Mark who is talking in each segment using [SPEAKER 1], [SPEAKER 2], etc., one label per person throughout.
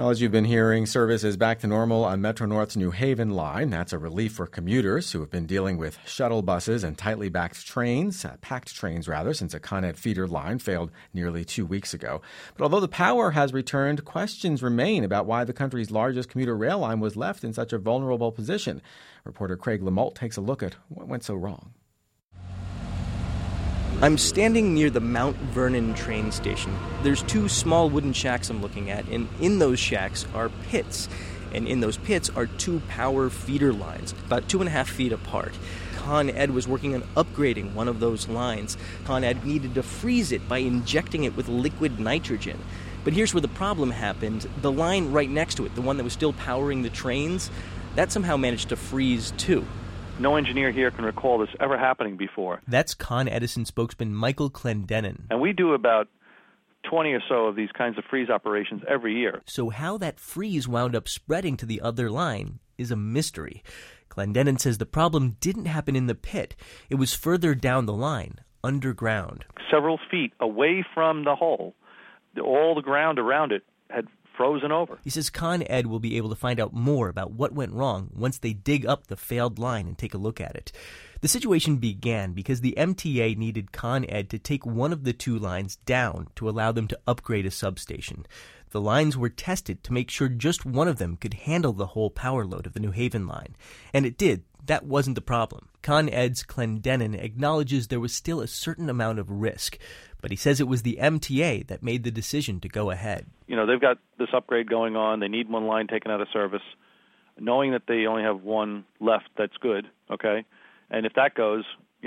[SPEAKER 1] Well, as you've been hearing, service is back to normal on Metro North's New Haven line. That's a relief for commuters who have been dealing with shuttle buses and tightly packed trains, since a Con Ed feeder line failed nearly 2 weeks ago. But although the power has returned, questions remain about why the country's largest commuter rail line was left in such a vulnerable position. Reporter Craig Lamolt takes a look at what went so wrong.
[SPEAKER 2] I'm standing near the Mount Vernon train station. There's 2 small wooden shacks I'm looking at, and in those shacks are pits. And in those pits are 2 power feeder lines, about 2.5 feet apart. Con Ed was working on upgrading one of those lines. Con Ed needed to freeze it by injecting it with liquid nitrogen. But here's where the problem happened. The line right next to it, the one that was still powering the trains, that somehow managed to freeze too.
[SPEAKER 3] No engineer here can recall this ever happening before.
[SPEAKER 2] That's Con Edison spokesman Michael Clendenin.
[SPEAKER 3] And we do about 20 or so of these kinds of freeze operations every year.
[SPEAKER 2] So how that freeze wound up spreading to the other line is a mystery. Clendenin says the problem didn't happen in the pit. It was further down the line, underground.
[SPEAKER 3] Several feet away from the hole, all the ground around it had frozen over.
[SPEAKER 2] He says Con Ed will be able to find out more about what went wrong once they dig up the failed line and take a look at it. The situation began because the MTA needed Con Ed to take one of the 2 lines down to allow them to upgrade a substation. The lines were tested to make sure just one of them could handle the whole power load of the New Haven line. And it did. That wasn't the problem. Con Ed's Clendenin acknowledges there was still a certain amount of risk, but he says it was the MTA that made the decision to go ahead.
[SPEAKER 3] You know, they've got this upgrade going on. They need one line taken out of service, knowing that they only have one left that's good, okay? And if that goes,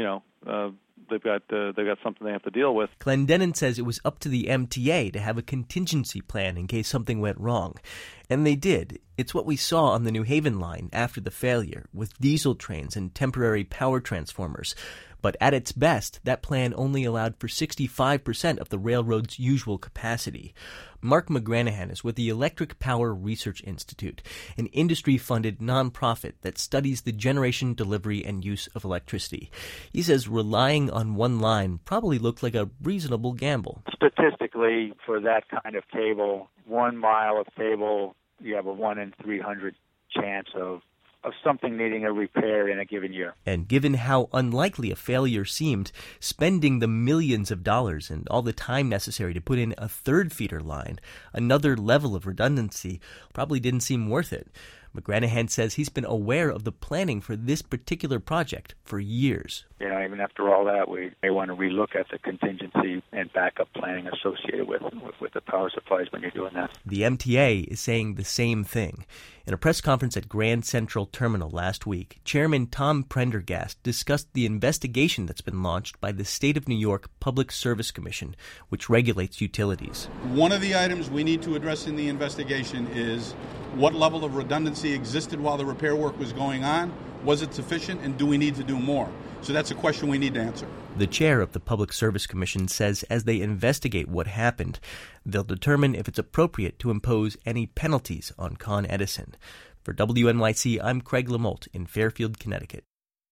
[SPEAKER 3] they've got something they have to deal with.
[SPEAKER 2] Clendenin says it was up to the MTA to have a contingency plan in case something went wrong. And they did. It's what we saw on the New Haven line after the failure, with diesel trains and temporary power transformers. But at its best, that plan only allowed for 65% of the railroad's usual capacity. Mark McGranahan is with the Electric Power Research Institute, an industry-funded nonprofit that studies the generation, delivery, and use of electricity. He says relying on one line probably looked like a reasonable gamble.
[SPEAKER 4] Statistically, for that kind of cable, 1 mile of cable, you have a 1 in 300 chance of something needing a repair in a given year.
[SPEAKER 2] And given how unlikely a failure seemed, spending the millions of dollars and all the time necessary to put in a 3rd feeder line, another level of redundancy, probably didn't seem worth it. McGranahan says he's been aware of the planning for this particular project for years.
[SPEAKER 4] Even after all that, we may want to relook at the contingency and backup planning associated with the power supplies when you're doing that.
[SPEAKER 2] The MTA is saying the same thing. In a press conference at Grand Central Terminal last week, Chairman Tom Prendergast discussed the investigation that's been launched by the State of New York Public Service Commission, which regulates utilities.
[SPEAKER 5] One of the items we need to address in the investigation is what level of redundancy existed while the repair work was going on. Was it sufficient, and do we need to do more? So that's a question we need to answer.
[SPEAKER 2] The chair of the Public Service Commission says as they investigate what happened, they'll determine if it's appropriate to impose any penalties on Con Edison. For WNYC, I'm Craig Lamolt in Fairfield, Connecticut.